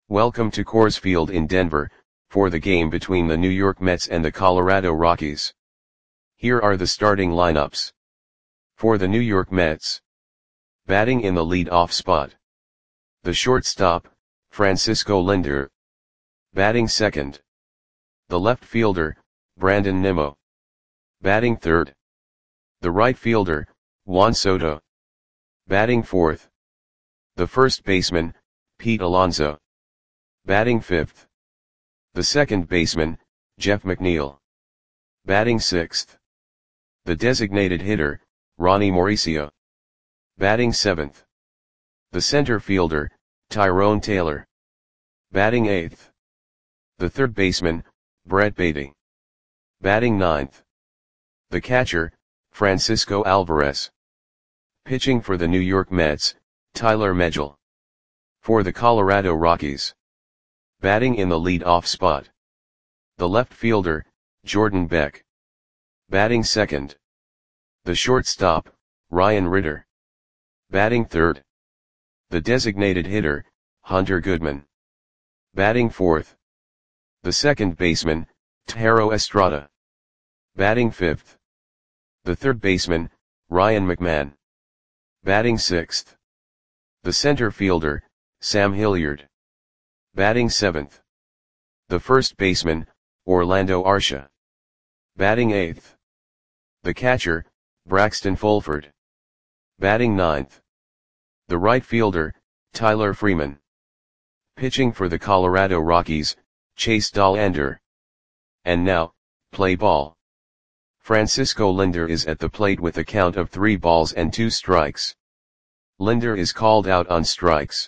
Welcome to Coors Field in Denver, for the game between the New York Mets and the Colorado Rockies. Here are the starting lineups. For the New York Mets. Batting in the lead-off spot. The shortstop, Francisco Lindor. Batting second. The left fielder, Brandon Nimmo. Batting third. The right fielder, Juan Soto. Batting fourth. The first baseman, Pete Alonso. Batting fifth. The second baseman, Jeff McNeil. Batting sixth. The designated hitter, Ronnie Mauricio. Batting seventh. The center fielder, Tyrone Taylor. Batting eighth. The third baseman, Brett Baty. Batting ninth. The catcher, Francisco Alvarez. Pitching for the New York Mets, Tyler Megill. For the Colorado Rockies. Batting in the lead-off spot. The left fielder, Jordan Beck. Batting second. The shortstop, Ryan Ritter. Batting third. The designated hitter, Hunter Goodman. Batting fourth. The second baseman, Thairo Estrada. Batting fifth. The third baseman, Ryan McMahon. Batting sixth. The center fielder, Sam Hilliard. Batting seventh. The first baseman, Orlando Arcia. Batting eighth. The catcher, Braxton Fulford. Batting ninth. The right fielder, Tyler Freeman. Pitching for the Colorado Rockies, Chase Dollander. And now, play ball. Francisco Lindor is at the plate with a count of 3 balls and 2 strikes. Lindor is called out on strikes.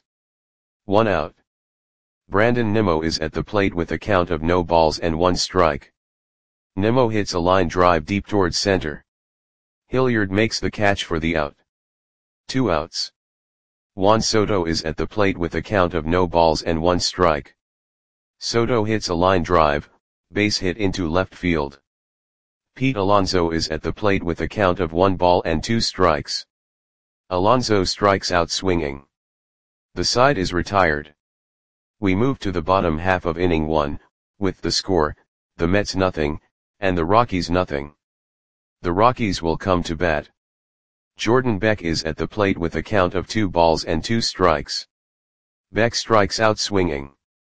1 out. Brandon Nimmo is at the plate with a count of no balls and 1 strike. Nimmo hits a line drive deep towards center. Hilliard makes the catch for the out. 2 outs. Juan Soto is at the plate with a count of no balls and 1 strike. Soto hits a line drive, base hit into left field. Pete Alonso is at the plate with a count of 1 ball and 2 strikes. Alonso strikes out swinging. The side is retired. We move to the bottom half of inning 1, with the score, the Mets nothing, and the Rockies nothing. The Rockies will come to bat. Jordan Beck is at the plate with a count of 2 balls and 2 strikes. Beck strikes out swinging.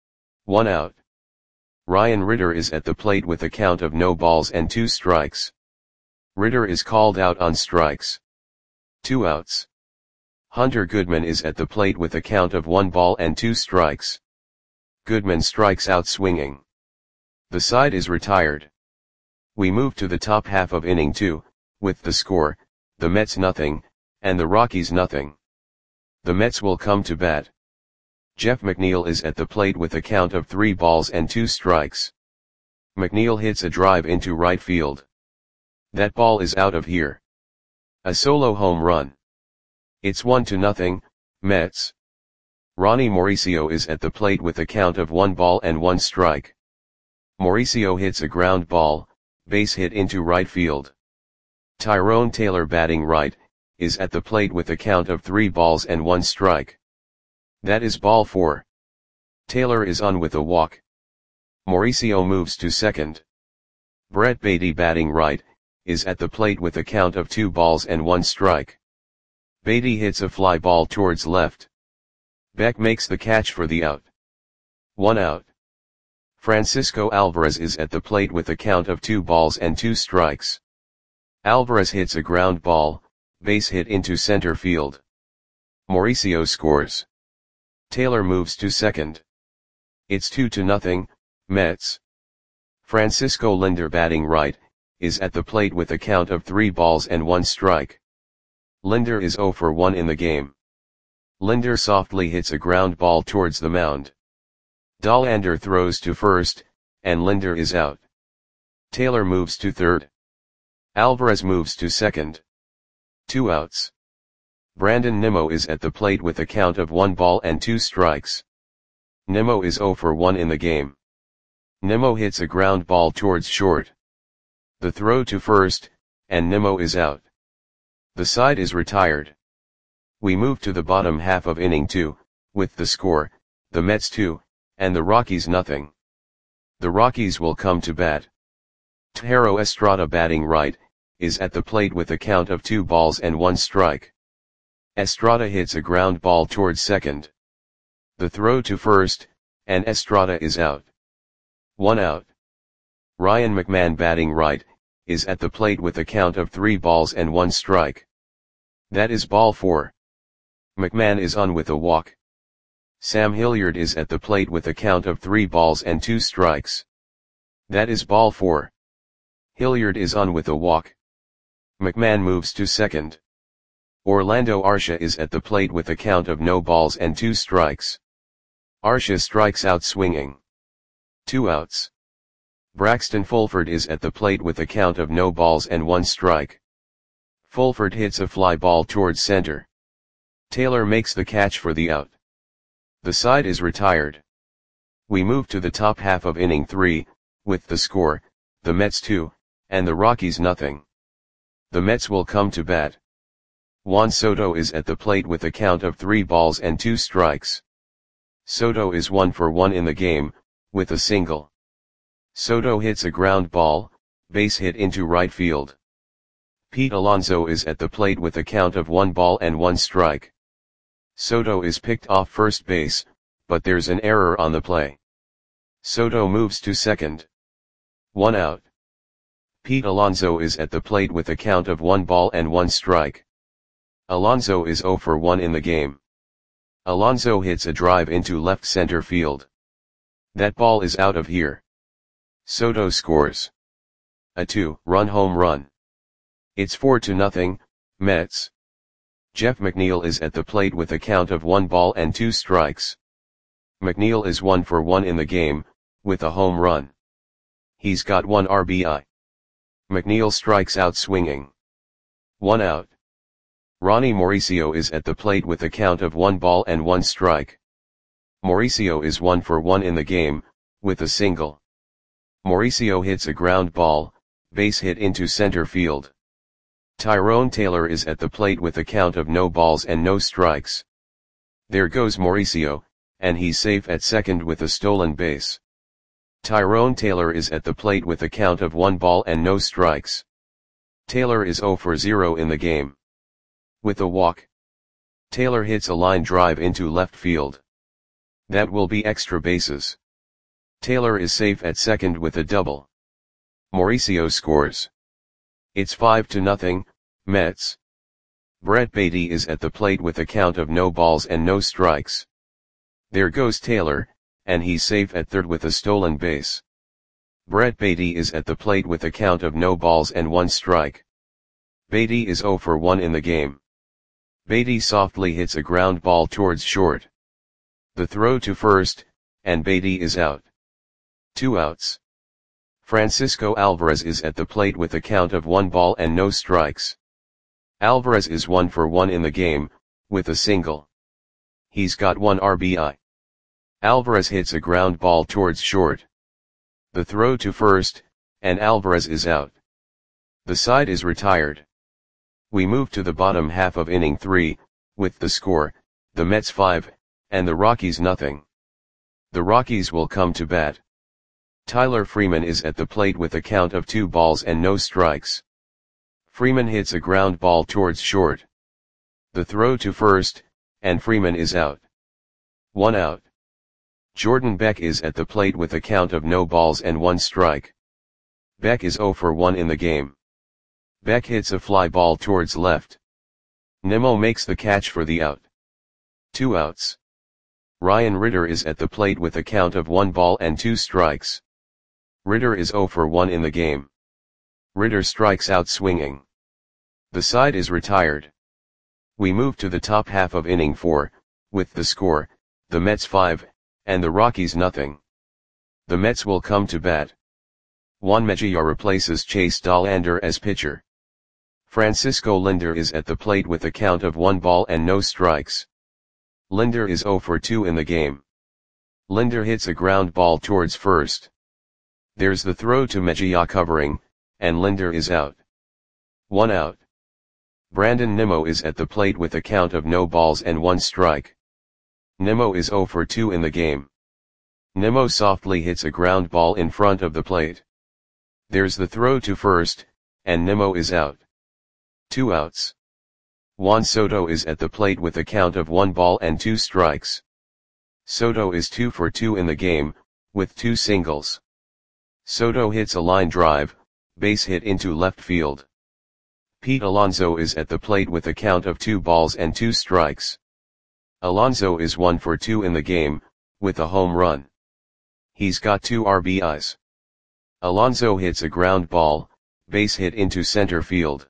1 out. Ryan Ritter is at the plate with a count of no balls and 2 strikes. Ritter is called out on strikes. 2 outs. Hunter Goodman is at the plate with a count of 1 ball and 2 strikes. Goodman strikes out swinging. The side is retired. We move to the top half of inning 2, with the score, the Mets nothing, and the Rockies nothing. The Mets will come to bat. Jeff McNeil is at the plate with a count of 3 balls and 2 strikes. McNeil hits a drive into right field. That ball is out of here. A solo home run. It's 1-0, Mets. Ronnie Mauricio is at the plate with a count of 1 ball and 1 strike. Mauricio hits a ground ball, base hit into right field. Tyrone Taylor batting right, is at the plate with a count of 3 balls and 1 strike. That is ball 4. Taylor is on with a walk. Mauricio moves to second. Brett Baty batting right, is at the plate with a count of 2 balls and 1 strike. Baty hits a fly ball towards left. Beck makes the catch for the out. 1 out. Francisco Alvarez is at the plate with a count of 2 balls and 2 strikes. Alvarez hits a ground ball, base hit into center field. Mauricio scores. Taylor moves to second. It's 2-0, Mets. Francisco Lindor batting right, is at the plate with a count of 3 balls and 1 strike. Lindor is 0 for 1 in the game. Lindor softly hits a ground ball towards the mound. Dollander throws to first, and Lindor is out. Taylor moves to third. Alvarez moves to second. 2 outs. Brandon Nimmo is at the plate with a count of 1 ball and 2 strikes. Nimmo is 0 for 1 in the game. Nimmo hits a ground ball towards short. The throw to first, and Nimmo is out. The side is retired. We move to the bottom half of inning 2, with the score, the Mets 2, and the Rockies nothing. The Rockies will come to bat. Thairo Estrada batting right, is at the plate with a count of 2 balls and 1 strike. Estrada hits a ground ball towards second. The throw to first, and Estrada is out. 1 out. Ryan McMahon batting right, is at the plate with a count of 3 balls and 1 strike. That is ball 4. McMahon is on with a walk. Sam Hilliard is at the plate with a count of 3 balls and 2 strikes. That is ball 4. Hilliard is on with a walk. McMahon moves to second. Orlando Arcia is at the plate with a count of no balls and 2 strikes. Arcia strikes out swinging. 2 outs. Braxton Fulford is at the plate with a count of no balls and 1 strike. Fulford hits a fly ball towards center. Taylor makes the catch for the out. The side is retired. We move to the top half of inning 3, with the score, the Mets 2, and the Rockies nothing. The Mets will come to bat. Juan Soto is at the plate with a count of 3 balls and 2 strikes. Soto is 1 for 1 in the game, with a single. Soto hits a ground ball, base hit into right field. Pete Alonso is at the plate with a count of 1 ball and 1 strike. Soto is picked off first base, but there's an error on the play. Soto moves to second. 1 out. Pete Alonso is at the plate with a count of 1 ball and 1 strike. Alonso is 0 for 1 in the game. Alonso hits a drive into left center field. That ball is out of here. Soto scores a 2-run home run. It's 4-0, Mets. Jeff McNeil is at the plate with a count of 1 ball and 2 strikes. McNeil is 1 for 1 in the game, with a home run. He's got 1 RBI. McNeil strikes out swinging. 1 out. Ronnie Mauricio is at the plate with a count of 1 ball and 1 strike. Mauricio is 1 for 1 in the game, with a single. Mauricio hits a ground ball, base hit into center field. Tyrone Taylor is at the plate with a count of no balls and no strikes. There goes Mauricio, and he's safe at second with a stolen base. Tyrone Taylor is at the plate with a count of 1 ball and no strikes. Taylor is 0 for 0 in the game. With a walk. Taylor hits a line drive into left field. That will be extra bases. Taylor is safe at second with a double. Mauricio scores. It's 5-0, Mets. Brett Baty is at the plate with a count of no balls and no strikes. There goes Taylor, and he's safe at third with a stolen base. Brett Baty is at the plate with a count of no balls and 1 strike. Baty is 0 for 1 in the game. Baty softly hits a ground ball towards short. The throw to first, and Baty is out. 2 outs. Francisco Alvarez is at the plate with a count of 1 ball and no strikes. Alvarez is 1 for 1 in the game, with a single. He's got 1 RBI. Alvarez hits a ground ball towards short. The throw to first, and Alvarez is out. The side is retired. We move to the bottom half of inning 3, with the score, the Mets 5, and the Rockies nothing. The Rockies will come to bat. Tyler Freeman is at the plate with a count of 2 balls and no strikes. Freeman hits a ground ball towards short. The throw to first, and Freeman is out. 1 out. Jordan Beck is at the plate with a count of no balls and 1 strike. Beck is 0 for 1 in the game. Beck hits a fly ball towards left. Nimmo makes the catch for the out. 2 outs. Ryan Ritter is at the plate with a count of 1 ball and 2 strikes. Ritter is 0 for 1 in the game. Ritter strikes out swinging. The side is retired. We move to the top half of inning 4, with the score, the Mets 5, and the Rockies nothing. The Mets will come to bat. Juan Mejia replaces Chase Dollander as pitcher. Francisco Lindor is at the plate with a count of 1 ball and no strikes. Lindor is 0 for 2 in the game. Lindor hits a ground ball towards first. There's the throw to Mejia covering, and Lindor is out. 1 out. Brandon Nimmo is at the plate with a count of no balls and 1 strike. Nimmo is 0 for 2 in the game. Nimmo softly hits a ground ball in front of the plate. There's the throw to first, and Nimmo is out. 2 outs. Juan Soto is at the plate with a count of 1 ball and 2 strikes. Soto is 2 for 2 in the game, with 2 singles. Soto hits a line drive, base hit into left field. Pete Alonso is at the plate with a count of 2 balls and 2 strikes. Alonso is 1 for 2 in the game, with a home run. He's got 2 RBIs. Alonso hits a ground ball, base hit into center field.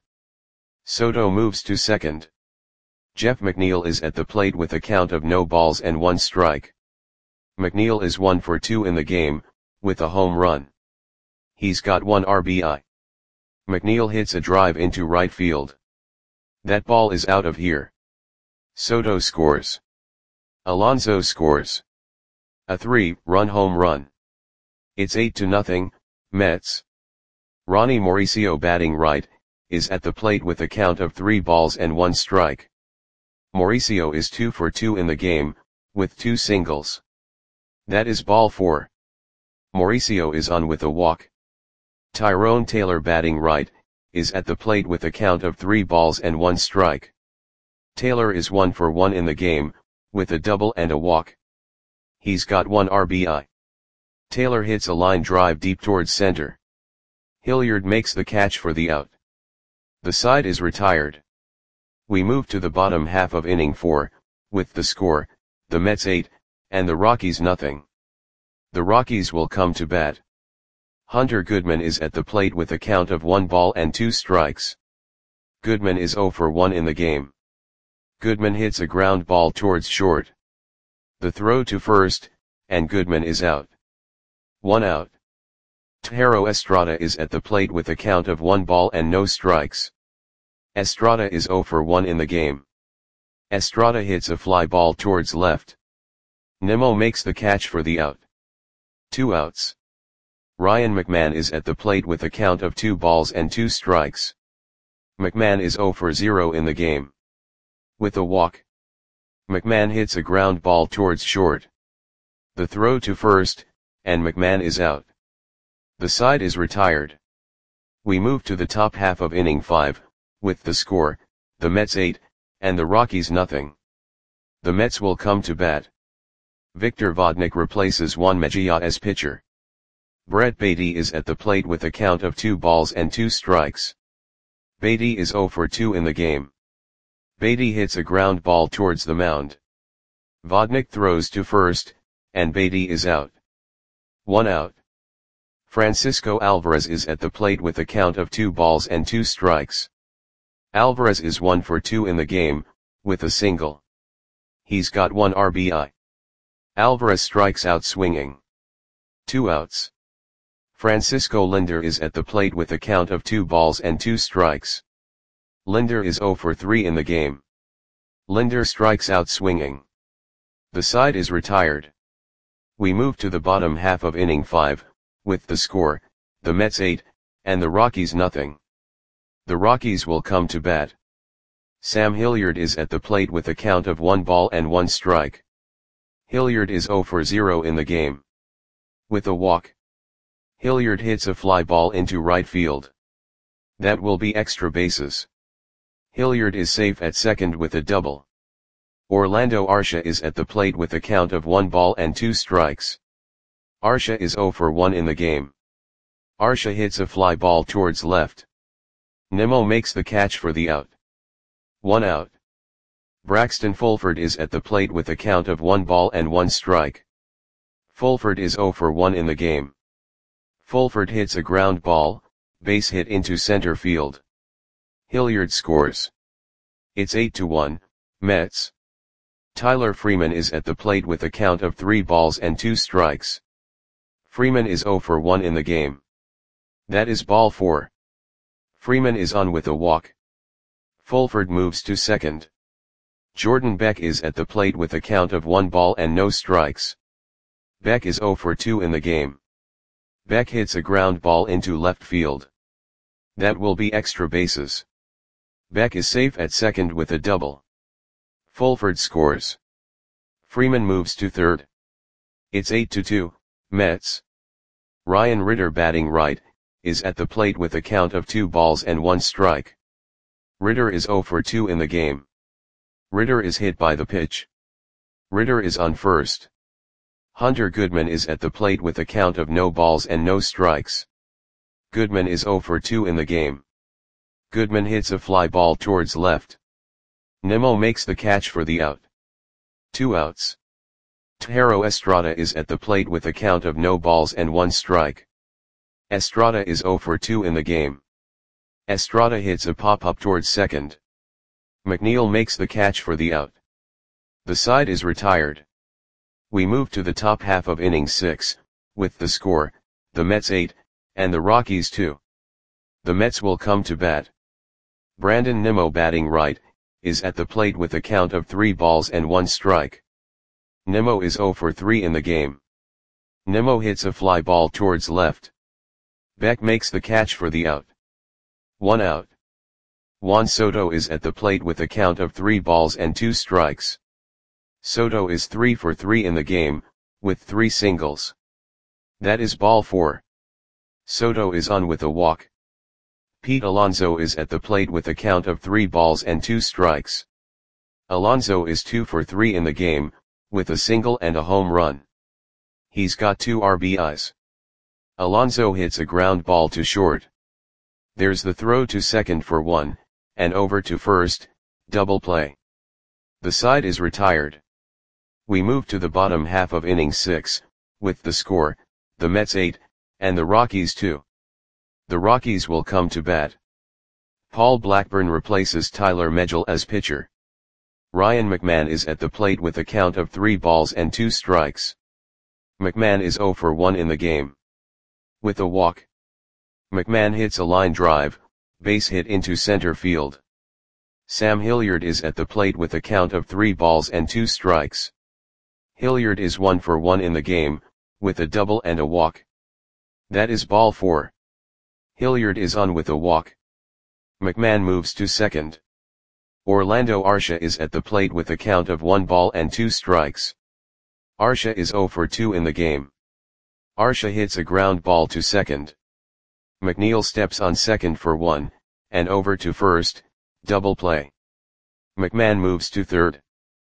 Soto moves to second. Jeff McNeil is at the plate with a count of no balls and 1 strike. McNeil is 1 for 2 in the game, with a home run. He's got 1 RBI. McNeil hits a drive into right field. That ball is out of here. Soto scores. Alonso scores. A 3-run home run. It's 8-0, Mets. Ronnie Mauricio, batting right, is at the plate with a count of 3 balls and 1 strike. Mauricio is 2 for 2 in the game, with 2 singles. That is ball 4. Mauricio is on with a walk. Tyrone Taylor, batting right, is at the plate with a count of 3 balls and 1 strike. Taylor is 1 for 1 in the game, with a double and a walk. He's got 1 RBI. Taylor hits a line drive deep towards center. Hilliard makes the catch for the out. The side is retired. We move to the bottom half of inning 4, with the score, the Mets 8, and the Rockies nothing. The Rockies will come to bat. Hunter Goodman is at the plate with a count of 1 ball and 2 strikes. Goodman is 0 for 1 in the game. Goodman hits a ground ball towards short. The throw to first, and Goodman is out. 1 out. Thairo Estrada is at the plate with a count of 1 ball and no strikes. Estrada is 0 for 1 in the game. Estrada hits a fly ball towards left. Nimmo makes the catch for the out. 2 outs. Ryan McMahon is at the plate with a count of 2 balls and 2 strikes. McMahon is 0 for 0 in the game. With a walk. McMahon hits a ground ball towards short. The throw to first, and McMahon is out. The side is retired. We move to the top half of inning 5, with the score, the Mets 8, and the Rockies nothing. The Mets will come to bat. Victor Vodnik replaces Juan Mejia as pitcher. Brett Baty is at the plate with a count of 2 balls and 2 strikes. Baty is 0 for 2 in the game. Baty hits a ground ball towards the mound. Vodnik throws to first, and Baty is out. 1 out. Francisco Alvarez is at the plate with a count of 2 balls and 2 strikes. Alvarez is 1 for 2 in the game, with a single. He's got 1 RBI. Alvarez strikes out swinging. 2 outs. Francisco Lindor is at the plate with a count of 2 balls and 2 strikes. Lindor is 0 for 3 in the game. Lindor strikes out swinging. The side is retired. We move to the bottom half of inning 5, with the score, the Mets 8, and the Rockies nothing. The Rockies will come to bat. Sam Hilliard is at the plate with a count of 1 ball and 1 strike. Hilliard is 0 for 0 in the game. With a walk. Hilliard hits a fly ball into right field. That will be extra bases. Hilliard is safe at second with a double. Orlando Arcia is at the plate with a count of 1 ball and 2 strikes. Arcia is 0 for 1 in the game. Arcia hits a fly ball towards left. Nimmo makes the catch for the out. 1 out. Braxton Fulford is at the plate with a count of 1 ball and 1 strike. Fulford is 0 for 1 in the game. Fulford hits a ground ball, base hit into center field. Hilliard scores. It's 8-1, Mets. Tyler Freeman is at the plate with a count of 3 balls and 2 strikes. Freeman is 0 for 1 in the game. That is ball 4. Freeman is on with a walk. Fulford moves to second. Jordan Beck is at the plate with a count of 1 ball and no strikes. Beck is 0 for 2 in the game. Beck hits a ground ball into left field. That will be extra bases. Beck is safe at second with a double. Fulford scores. Freeman moves to third. It's 8-2, Mets. Ryan Ritter batting right, is at the plate with a count of 2 balls and 1 strike. Ritter is 0 for 2 in the game. Ritter is hit by the pitch. Ritter is on first. Hunter Goodman is at the plate with a count of no balls and no strikes. Goodman is 0 for 2 in the game. Goodman hits a fly ball towards left. Nimmo makes the catch for the out. 2 outs. Thairo Estrada is at the plate with a count of no balls and 1 strike. Estrada is 0 for 2 in the game. Estrada hits a pop-up towards second. McNeil makes the catch for the out. The side is retired. We move to the top half of inning 6, with the score, the Mets 8, and the Rockies 2. The Mets will come to bat. Brandon Nimmo batting right, is at the plate with a count of 3 balls and 1 strike. Nimmo is 0 for 3 in the game. Nimmo hits a fly ball towards left. Beck makes the catch for the out. 1 out. Juan Soto is at the plate with a count of 3 balls and 2 strikes. Soto is 3 for 3 in the game, with 3 singles. That is ball 4. Soto is on with a walk. Pete Alonso is at the plate with a count of 3 balls and 2 strikes. Alonso is 2 for 3 in the game, with a single and a home run. He's got 2 RBIs. Alonso hits a ground ball to short. There's the throw to second for 1, and over to first, double play. The side is retired. We move to the bottom half of inning 6, with the score, the Mets 8, and the Rockies 2. The Rockies will come to bat. Paul Blackburn replaces Tyler Megill as pitcher. Ryan McMahon is at the plate with a count of 3 balls and 2 strikes. McMahon is 0 for 1 in the game. With a walk. McMahon hits a line drive, base hit into center field. Sam Hilliard is at the plate with a count of 3 balls and 2 strikes. Hilliard is 1 for 1 in the game, with a double and a walk. That is ball 4. Hilliard is on with a walk. McMahon moves to second. Orlando Arcia is at the plate with a count of 1 ball and 2 strikes. Arcia is 0 for 2 in the game. Arcia hits a ground ball to second. McNeil steps on second for 1, and over to first, double play. McMahon moves to third.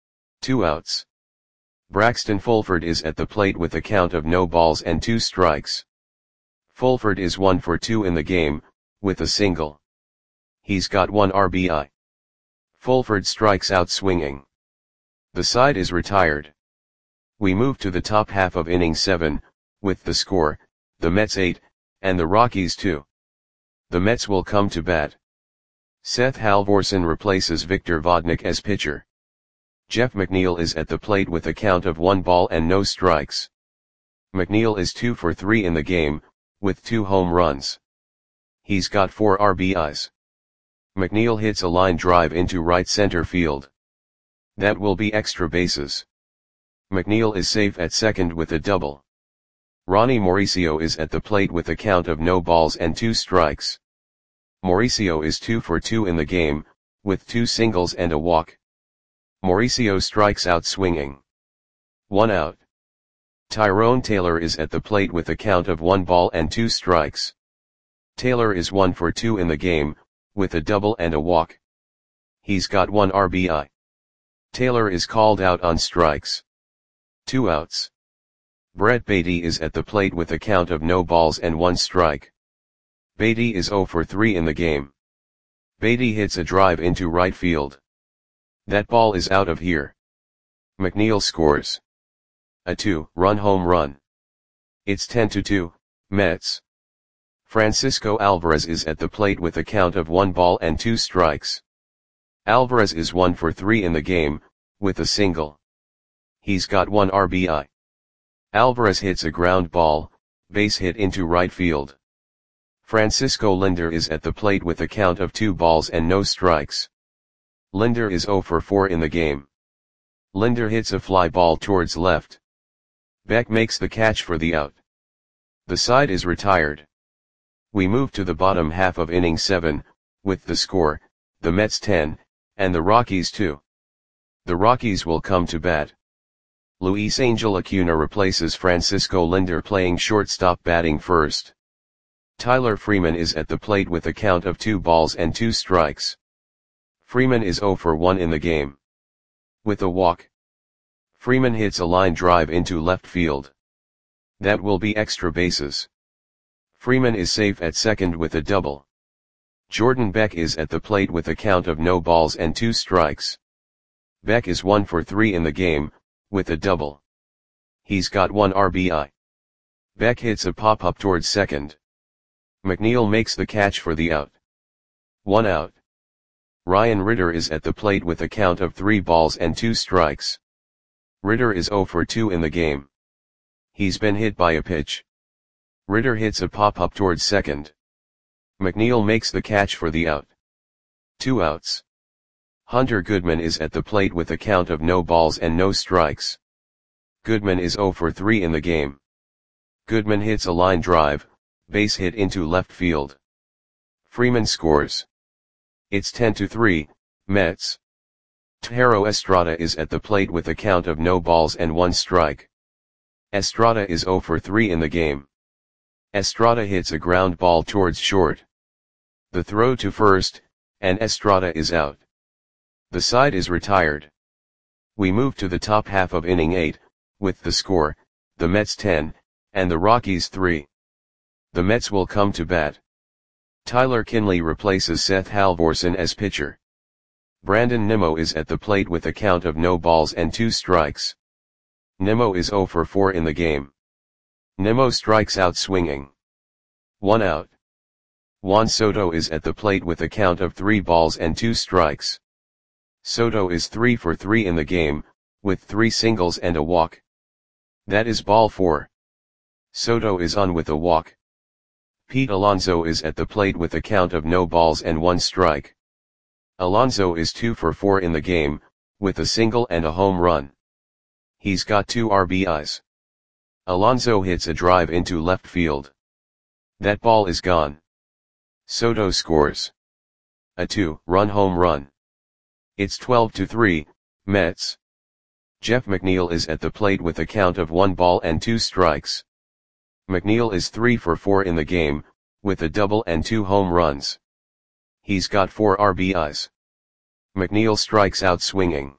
2 outs. Braxton Fulford is at the plate with a count of no balls and 2 strikes. Fulford is 1 for 2 in the game, with a single. He's got 1 RBI. Fulford strikes out swinging. The side is retired. We move to the top half of inning 7, with the score, the Mets 8, and the Rockies 2. The Mets will come to bat. Seth Halvorsen replaces Victor Vodnik as pitcher. Jeff McNeil is at the plate with a count of 1 ball and no strikes. McNeil is 2 for 3 in the game, with 2 home runs. He's got 4 RBIs. McNeil hits a line drive into right center field. That will be extra bases. McNeil is safe at second with a double. Ronnie Mauricio is at the plate with a count of no balls and 2 strikes. Mauricio is 2 for 2 in the game, with 2 singles and a walk. Mauricio strikes out swinging. 1 out. Tyrone Taylor is at the plate with a count of 1 ball and 2 strikes. Taylor is 1 for 2 in the game, with a double and a walk. He's got 1 RBI. Taylor is called out on strikes. 2 outs. Brett Baty is at the plate with a count of no balls and 1 strike. Baty is 0 for 3 in the game. Baty hits a drive into right field. That ball is out of here. McNeil scores a 2-run home run. It's 10-2, Mets. Francisco Alvarez is at the plate with a count of 1 ball and 2 strikes. Alvarez is 1 for 3 in the game, with a single. He's got 1 RBI. Alvarez hits a ground ball, base hit into right field. Francisco Lindor is at the plate with a count of 2 balls and no strikes. Lindor is 0 for 4 in the game. Lindor hits a fly ball towards left. Beck makes the catch for the out. The side is retired. We move to the bottom half of inning 7, with the score, the Mets 10, and the Rockies 2. The Rockies will come to bat. Luis Angel Acuna replaces Francisco Lindor playing shortstop batting first. Tyler Freeman is at the plate with a count of 2 balls and 2 strikes. Freeman is 0 for 1 in the game. With a walk. Freeman hits a line drive into left field. That will be extra bases. Freeman is safe at second with a double. Jordan Beck is at the plate with a count of no balls and 2 strikes. Beck is 1 for 3 in the game, with a double. He's got 1 RBI. Beck hits a pop-up towards second. McNeil makes the catch for the out. 1 out. Ryan Ritter is at the plate with a count of 3 balls and 2 strikes. Ritter is 0 for 2 in the game. He's been hit by a pitch. Ritter hits a pop-up towards second. McNeil makes the catch for the out. 2 outs. Hunter Goodman is at the plate with a count of no balls and no strikes. Goodman is 0 for 3 in the game. Goodman hits a line drive, base hit into left field. Freeman scores. It's 10-3, Mets. Thairo Estrada is at the plate with a count of no balls and 1 strike. Estrada is 0 for 3 in the game. Estrada hits a ground ball towards short. The throw to first, and Estrada is out. The side is retired. We move to the top half of inning 8, with the score, the Mets 10, and the Rockies 3. The Mets will come to bat. Tyler Kinley replaces Seth Halvorsen as pitcher. Brandon Nimmo is at the plate with a count of no balls and 2 strikes. Nimmo is 0 for 4 in the game. Nimmo strikes out swinging. 1 out. Juan Soto is at the plate with a count of 3 balls and 2 strikes. Soto is 3 for 3 in the game, with 3 singles and a walk. That is ball 4. Soto is on with a walk. Pete Alonso is at the plate with a count of no balls and 1 strike. Alonso is 2 for 4 in the game, with a single and a home run. He's got 2 RBIs. Alonso hits a drive into left field. That ball is gone. Soto scores a 2-run home run. It's 12-3, Mets. Jeff McNeil is at the plate with a count of 1 ball and 2 strikes. McNeil is 3 for 4 in the game, with a double and 2 home runs. He's got 4 RBIs. McNeil strikes out swinging.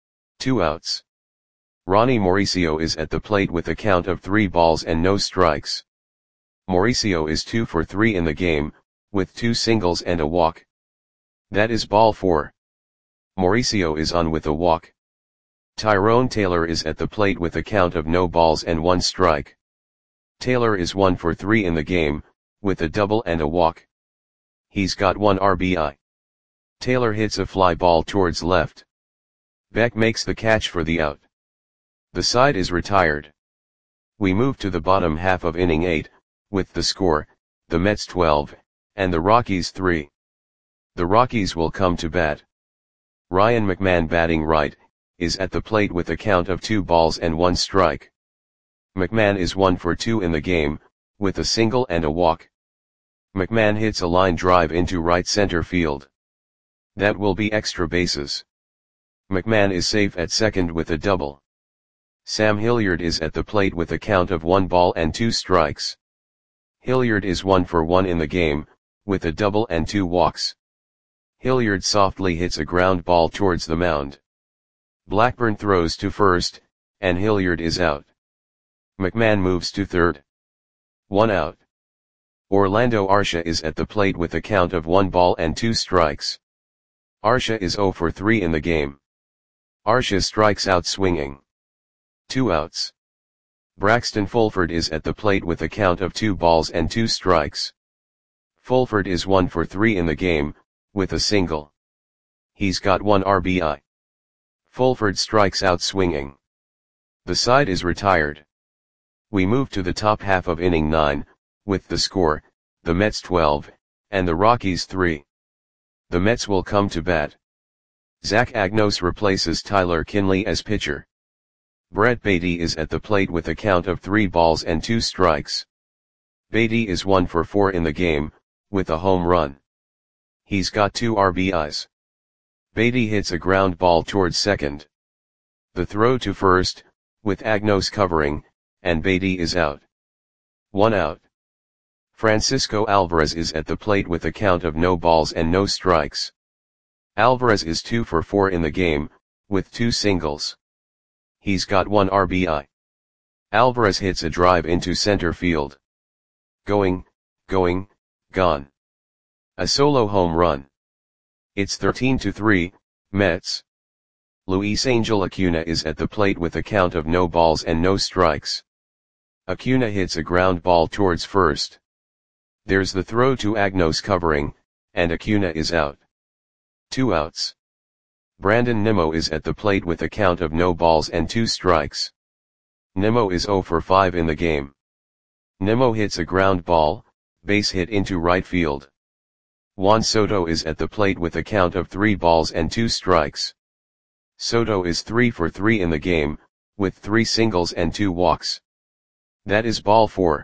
2 outs. Ronnie Mauricio is at the plate with a count of 3 balls and no strikes. Mauricio is 2 for 3 in the game, with 2 singles and a walk. That is ball 4. Mauricio is on with a walk. Tyrone Taylor is at the plate with a count of no balls and 1 strike. Taylor is 1 for 3 in the game, with a double and a walk. He's got 1 RBI. Taylor hits a fly ball towards left. Beck makes the catch for the out. The side is retired. We move to the bottom half of inning 8, with the score, the Mets 12, and the Rockies 3. The Rockies will come to bat. Ryan McMahon batting right, is at the plate with a count of 2 balls and 1 strike. McMahon is 1 for 2 in the game, with a single and a walk. McMahon hits a line drive into right center field. That will be extra bases. McMahon is safe at second with a double. Sam Hilliard is at the plate with a count of 1 ball and 2 strikes. Hilliard is 1 for 1 in the game, with a double and 2 walks. Hilliard softly hits a ground ball towards the mound. Blackburn throws to first, and Hilliard is out. McMahon moves to third. 1 out. Orlando Arcia is at the plate with a count of 1 ball and 2 strikes. Arcia is 0 for 3 in the game. Arcia strikes out swinging. 2 outs. Braxton Fulford is at the plate with a count of 2 balls and 2 strikes. Fulford is 1 for 3 in the game, with a single. He's got 1 RBI. Fulford strikes out swinging. The side is retired. We move to the top half of inning 9, with the score, the Mets 12, and the Rockies 3. The Mets will come to bat. Zach Agnos replaces Tyler Kinley as pitcher. Brett Baty is at the plate with a count of 3 balls and 2 strikes. Baty is 1 for 4 in the game, with a home run. He's got 2 RBIs. Baty hits a ground ball towards second. The throw to first, with Agnos covering, and Beatty is out. 1 out. Francisco Alvarez is at the plate with a count of no balls and no strikes. Alvarez is 2 for 4 in the game, with 2 singles. He's got 1 RBI. Alvarez hits a drive into center field. Going, gone. A solo home run. It's 13-3, Mets. Luis Angel Acuna is at the plate with a count of no balls and no strikes. Acuna hits a ground ball towards first. There's the throw to Agnos covering, and Acuna is out. 2 outs. Brandon Nimmo is at the plate with a count of no balls and 2 strikes. Nimmo is 0 for 5 in the game. Nimmo hits a ground ball, base hit into right field. Juan Soto is at the plate with a count of 3 balls and 2 strikes. Soto is 3 for 3 in the game, with 3 singles and 2 walks. That is ball 4.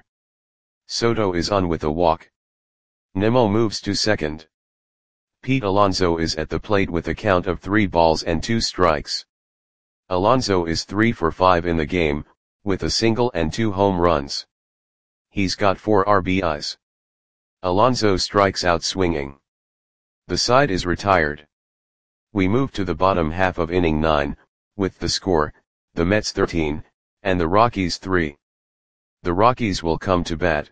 Soto is on with a walk. Nimmo moves to second. Pete Alonso is at the plate with a count of 3 balls and 2 strikes. Alonso is 3 for 5 in the game, with a single and 2 home runs. He's got 4 RBIs. Alonso strikes out swinging. The side is retired. We move to the bottom half of inning 9, with the score, the Mets 13, and the Rockies 3. The Rockies will come to bat.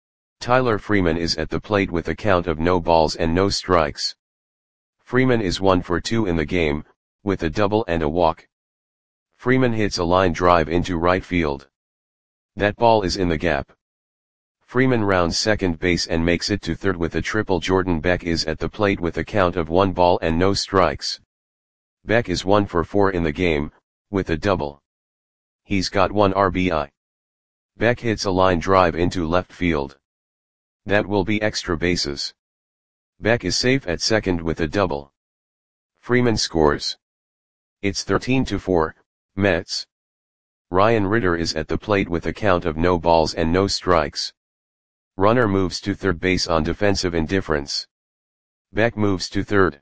Tyler Freeman is at the plate with a count of no balls and no strikes. Freeman is 1 for 2 in the game, with a double and a walk. Freeman hits a line drive into right field. That ball is in the gap. Freeman rounds second base and makes it to third with a triple. Jordan Beck is at the plate with a count of 1 ball and no strikes. Beck is 1 for 4 in the game, with a double. He's got 1 RBI. Beck hits a line drive into left field. That will be extra bases. Beck is safe at second with a double. Freeman scores. It's 13-4, Mets. Ryan Ritter is at the plate with a count of no balls and no strikes. Runner moves to third base on defensive indifference. Beck moves to third.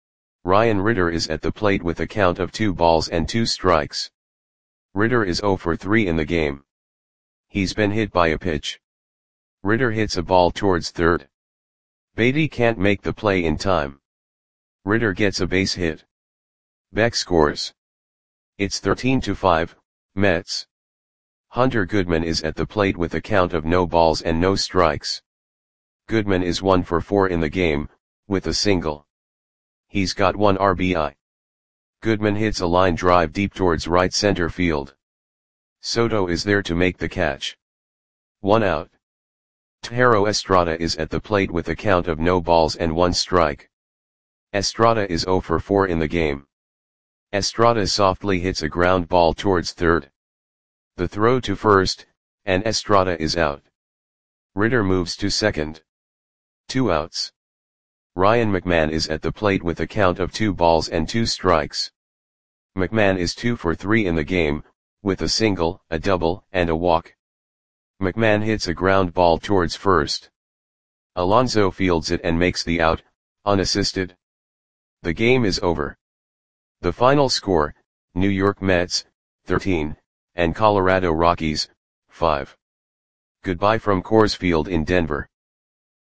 Ryan Ritter is at the plate with a count of 2 balls and 2 strikes. Ritter is 0 for 3 in the game. He's been hit by a pitch. Ritter hits a ball towards third. Beatty can't make the play in time. Ritter gets a base hit. Beck scores. It's 13-5, Mets. Hunter Goodman is at the plate with a count of no balls and no strikes. Goodman is 1 for 4 in the game, with a single. He's got 1 RBI. Goodman hits a line drive deep towards right center field. Soto is there to make the catch. 1 out. Thairo Estrada is at the plate with a count of no balls and 1 strike. Estrada is 0 for 4 in the game. Estrada softly hits a ground ball towards third. The throw to first, and Estrada is out. Ritter moves to second. 2 outs. Ryan McMahon is at the plate with a count of 2 balls and 2 strikes. McMahon is 2 for 3 in the game, with a single, a double, and a walk. McMahon hits a ground ball towards first. Alonso fields it and makes the out, unassisted. The game is over. The final score, New York Mets, 13, and Colorado Rockies, 5. Goodbye from Coors Field in Denver.